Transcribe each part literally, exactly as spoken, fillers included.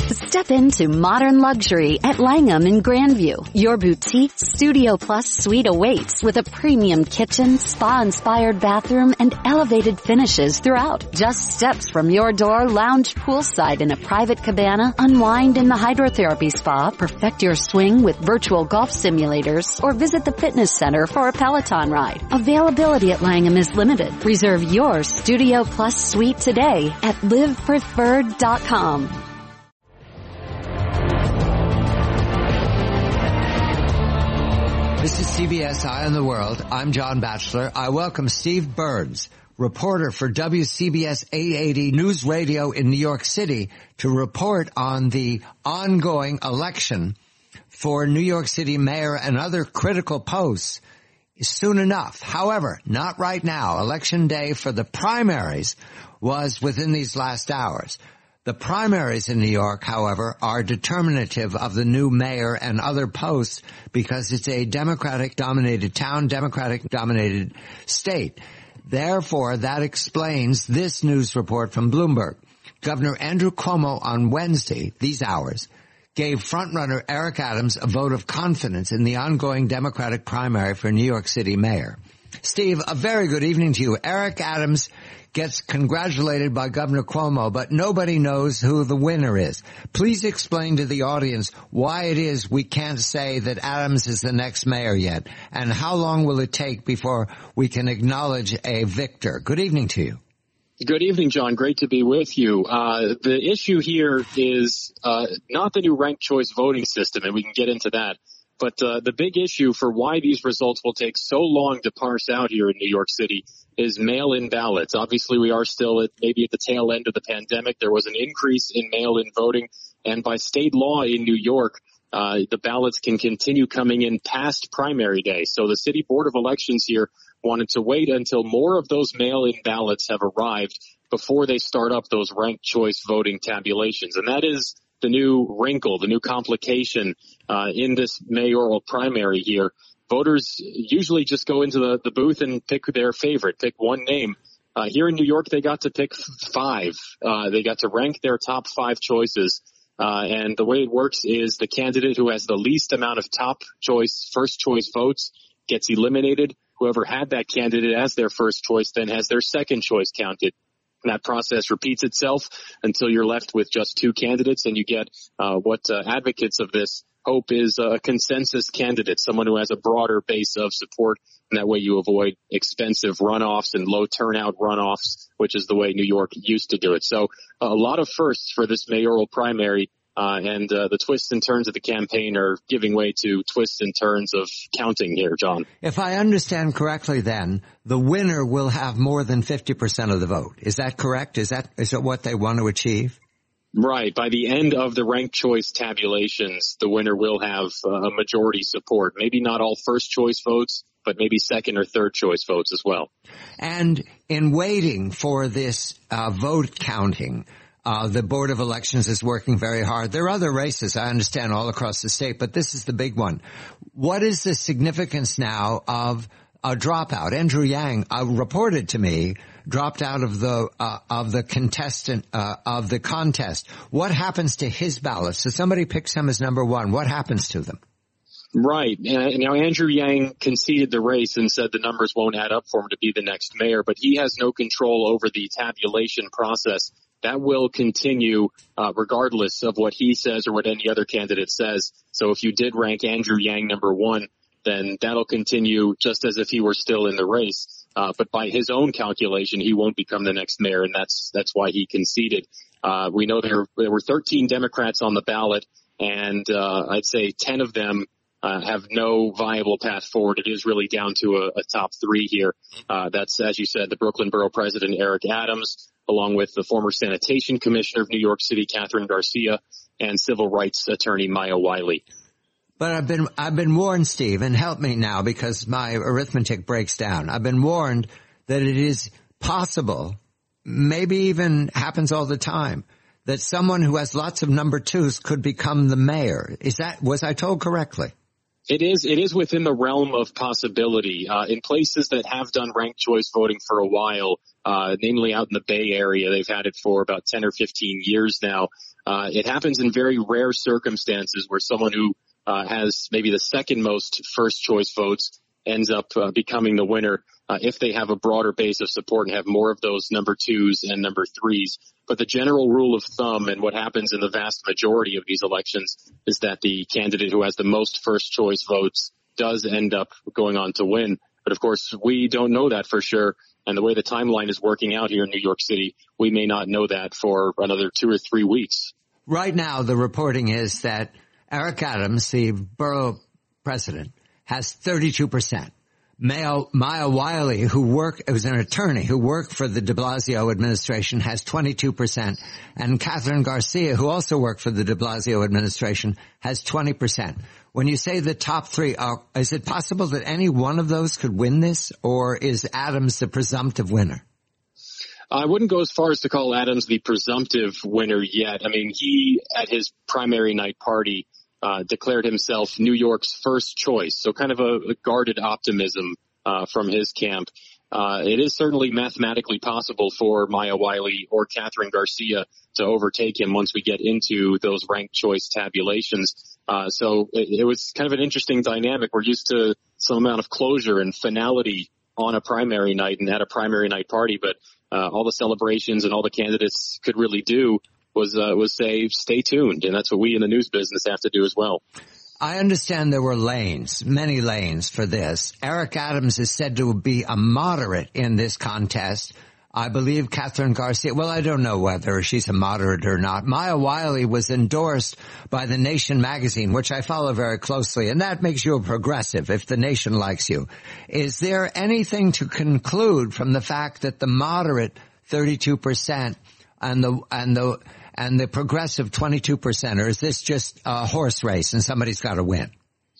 Step into modern luxury at Langham in Grandview. Your boutique Studio Plus suite awaits with a premium kitchen, spa-inspired bathroom, and elevated finishes throughout. Just steps from your door, lounge poolside in a private cabana, unwind in the hydrotherapy spa, perfect your swing with virtual golf simulators, or visit the fitness center for a Peloton ride. Availability at Langham is limited. Reserve your Studio Plus suite today at live preferred dot com. This is C B S Eye on the World. I'm John Batchelor. I welcome Steve Burns, reporter for W C B S eight eighty News Radio in New York City, to report on the ongoing election for New York City mayor and other critical posts soon enough. However, not right now. Election day for the primaries was within these last hours. The primaries in New York, however, are determinative of the new mayor and other posts because it's a Democratic-dominated town, Democratic-dominated state. Therefore, that explains this news report from Bloomberg. Governor Andrew Cuomo on Wednesday, these hours, gave frontrunner Eric Adams a vote of confidence in the ongoing Democratic primary for New York City mayor. Steve, a very good evening to you. Eric Adams gets congratulated by Governor Cuomo, but nobody knows who the winner is. Please explain to the audience why it is we can't say that Adams is the next mayor yet, and how long will it take before we can acknowledge a victor? Good evening to you. Good evening, John. Great to be with you. Uh, the issue here is uh, not the new ranked choice voting system, and we can get into that. But uh, the big issue for why these results will take so long to parse out here in New York City is mail-in ballots. Obviously, we are still at maybe at the tail end of the pandemic. There was an increase in mail-in voting, and by state law in New York, uh, the ballots can continue coming in past primary day. So the City Board of Elections here wanted to wait until more of those mail-in ballots have arrived before they start up those ranked choice voting tabulations. And that is the new wrinkle, the new complication uh, in this mayoral primary here. Voters usually just go into the, the booth and pick their favorite, pick one name. Uh, here in New York, they got to pick five. Uh, they got to rank their top five choices. Uh, and the way it works is the candidate who has the least amount of top choice, first choice votes gets eliminated. Whoever had that candidate as their first choice then has their second choice counted. And that process repeats itself until you're left with just two candidates, and you get uh, what uh, advocates of this hope is a consensus candidate, someone who has a broader base of support, and that way you avoid expensive runoffs and low turnout runoffs, which is the way New York used to do it. So a lot of firsts for this mayoral primary, uh, and uh, the twists and turns of the campaign are giving way to twists and turns of counting here, John. If I understand correctly, then the winner will have more than fifty percent of the vote. Is that correct? Is that is that what they want to achieve? Right. By the end of the ranked choice tabulations, the winner will have a majority support. Maybe not all first choice votes, but maybe second or third choice votes as well. And in waiting for this uh, vote counting, uh, the Board of Elections is working very hard. There are other races, I understand, all across the state, but this is the big one. What is the significance now of a dropout? Andrew Yang uh, reported to me dropped out of the uh, of the contestant uh, of the contest. What happens to his ballots? So somebody picks him as number one. What happens to them? Right. Uh, now, Andrew Yang conceded the race and said the numbers won't add up for him to be the next mayor, but he has no control over the tabulation process. That will continue uh, regardless of what he says or what any other candidate says. So if you did rank Andrew Yang number one, then that'll continue just as if he were still in the race. Uh, but by his own calculation, he won't become the next mayor, and that's that's why he conceded. Uh, we know there, there were thirteen Democrats on the ballot, and uh, I'd say ten of them uh, have no viable path forward. It is really down to a, a top three here. Uh, that's, as you said, the Brooklyn Borough President Eric Adams, along with the former Sanitation Commissioner of New York City, Catherine Garcia, and Civil Rights Attorney Maya Wiley. But I've been, I've been warned, Steve, and help me now because my arithmetic breaks down. I've been warned that it is possible, maybe even happens all the time, that someone who has lots of number twos could become the mayor. Is that, was I told correctly? It is, it is within the realm of possibility. Uh, in places that have done ranked choice voting for a while, uh, namely out in the Bay Area, they've had it for about ten or fifteen years now. Uh, it happens in very rare circumstances where someone who uh, has maybe the second most first choice votes ends up uh, becoming the winner uh, if they have a broader base of support and have more of those number twos and number threes. But the general rule of thumb and what happens in the vast majority of these elections is that the candidate who has the most first choice votes does end up going on to win. But of course, we don't know that for sure. And the way the timeline is working out here in New York City, we may not know that for another two or three weeks. Right now, the reporting is that Eric Adams, the borough president, has thirty-two percent. Maya, Maya Wiley, who worked, was an attorney who worked for the de Blasio administration, has twenty-two percent. And Catherine Garcia, who also worked for the de Blasio administration, has twenty percent. When you say the top three, are, is it possible that any one of those could win this, or is Adams the presumptive winner? I wouldn't go as far as to call Adams the presumptive winner yet. I mean, he, at his primary night party, uh, declared himself New York's first choice. So kind of a, a guarded optimism uh, from his camp. Uh, it is certainly mathematically possible for Maya Wiley or Catherine Garcia to overtake him once we get into those ranked choice tabulations. Uh, so it, it was kind of an interesting dynamic. We're used to some amount of closure and finality on a primary night and at a primary night party, but uh, all the celebrations and all the candidates could really do was uh, was say, stay tuned. And that's what we in the news business have to do as well. I understand there were lanes, many lanes for this. Eric Adams is said to be a moderate in this contest. I believe Catherine Garcia, well, I don't know whether she's a moderate or not. Maya Wiley was endorsed by The Nation magazine, which I follow very closely, and that makes you a progressive if The Nation likes you. Is there anything to conclude from the fact that the moderate thirty-two percent and the, and the, and the progressive twenty-two percent, or is this just a horse race and somebody's got to win?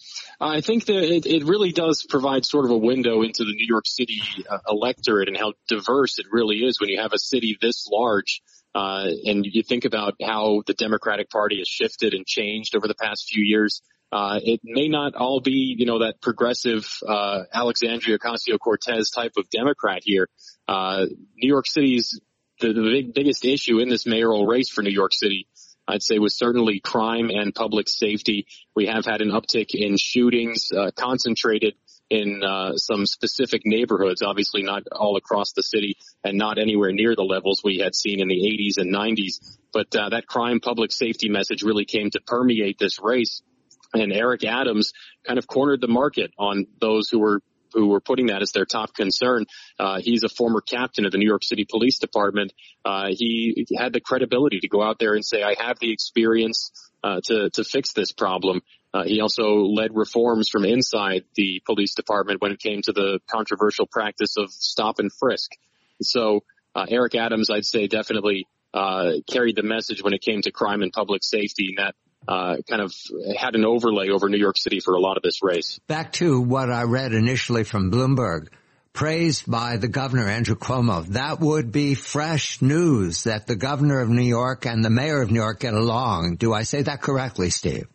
I think that it, it really does provide sort of a window into the New York City uh, electorate and how diverse it really is when you have a city this large. Uh, and you think about how the Democratic Party has shifted and changed over the past few years. Uh, it may not all be, you know, that progressive uh, Alexandria Ocasio-Cortez type of Democrat here. Uh, New York City's the, the big, biggest issue in this mayoral race for New York City, I'd say, was certainly crime and public safety. We have had an uptick in shootings uh, concentrated in uh, some specific neighborhoods, obviously not all across the city and not anywhere near the levels we had seen in the eighties and nineties. But uh, that crime public safety message really came to permeate this race. And Eric Adams kind of cornered the market on those who were who were putting that as their top concern. Uh, he's a former captain of the New York City Police Department. Uh, he had the credibility to go out there and say, I have the experience uh, to, to fix this problem. Uh, he also led reforms from inside the police department when it came to the controversial practice of stop and frisk. So uh, Eric Adams, I'd say, definitely uh, carried the message when it came to crime and public safety, and that Uh, kind of had an overlay over New York City for a lot of this race. Back to what I read initially from Bloomberg, praised by the governor, Andrew Cuomo. That would be fresh news that the governor of New York and the mayor of New York get along. Do I say that correctly, Steve?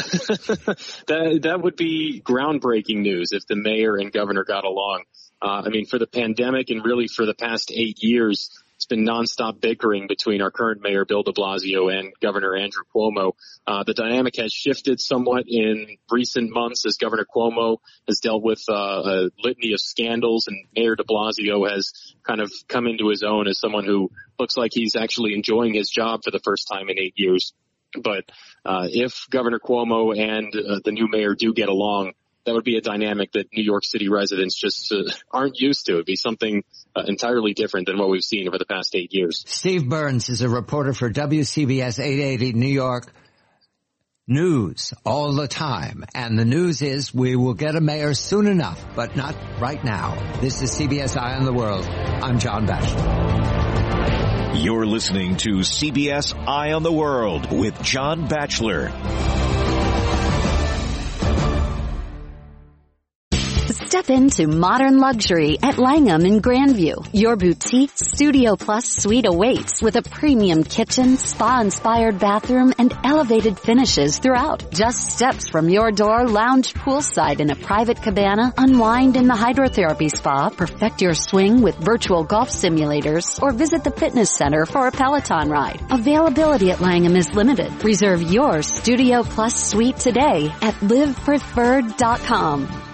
that, that would be groundbreaking news if the mayor and governor got along. Uh, I mean, for the pandemic and really for the past eight years, it's been nonstop bickering between our current mayor, Bill de Blasio, and Governor Andrew Cuomo. Uh, the dynamic has shifted somewhat in recent months as Governor Cuomo has dealt with uh, a litany of scandals, and Mayor de Blasio has kind of come into his own as someone who looks like he's actually enjoying his job for the first time in eight years. But uh, if Governor Cuomo and uh, the new mayor do get along, that would be a dynamic that New York City residents just uh, aren't used to. It'd be something uh, entirely different than what we've seen over the past eight years. Steve Burns is a reporter for W C B S eight eighty New York News all the time. And the news is we will get a mayor soon enough, but not right now. This is C B S Eye on the World. I'm John Batchelor. You're listening to C B S Eye on the World with John Batchelor. Step into modern luxury at Langham in Grandview. Your boutique Studio Plus suite awaits with a premium kitchen, spa-inspired bathroom, and elevated finishes throughout. Just steps from your door, lounge poolside in a private cabana, unwind in the hydrotherapy spa, perfect your swing with virtual golf simulators, or visit the fitness center for a Peloton ride. Availability at Langham is limited. Reserve your Studio Plus suite today at live preferred dot com.